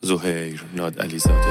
زهیر ناد علیزاده.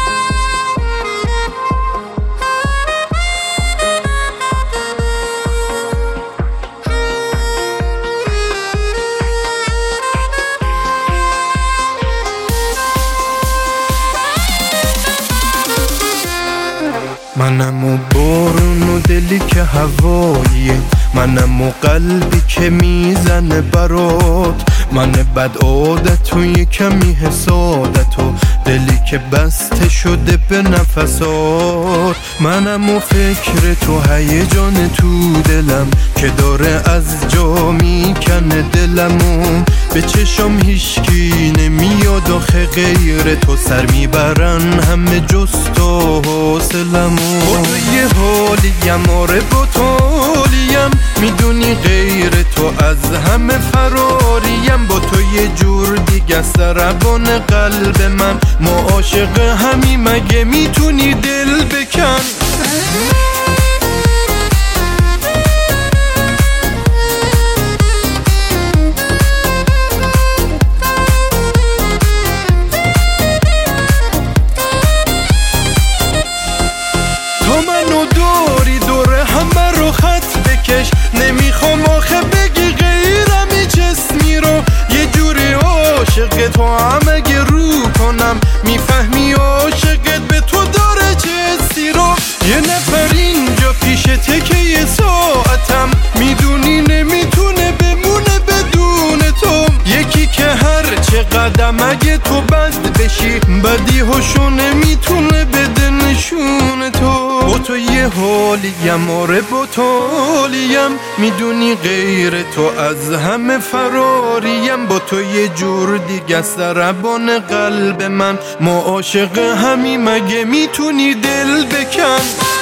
منم و بارون و دلی که هواییه، منم و قلبی که میزنه برات، من بد عادت و یه کمی حسادت و دلی که بسته شده به نفسات. منم و فکر تو هیجان تو دلم که داره از جا میکنه دلمو، به چشم هیچکی نمیاد آخه غیر تو، سر میبرن همه جز تو حاصلمو. با تو یه حالیم، آره با تو حالیم، میدونی غیر تو از همه فراریم. با تو یه جور دیگه سربان قلب من، ما عاشق همی مگه میتونی دل بکن. تو منو داری دوره همه رو خط بکش، نمیخوام آخه بگی غیرم هیچ اسمی رو، یه جوری عاشق تو هم اگه رو کنم میفهمی عاشقت به تو داره چه حسی رو. یه نفر اینجا پیشته که یه ساعتم، میدونی نمیتونه بمونه بدون تو، یکی که هر چه قدم اگه تو بد بشی بدی هاشو نمیتونه بده نشون تو. با تو یه حالیم، آره با تو حالیم، میدونی غیر تو از همه فراریم. با تو یه جور دیگه سربان قلب من، ما عاشق همی مگه میتونی دل بکن.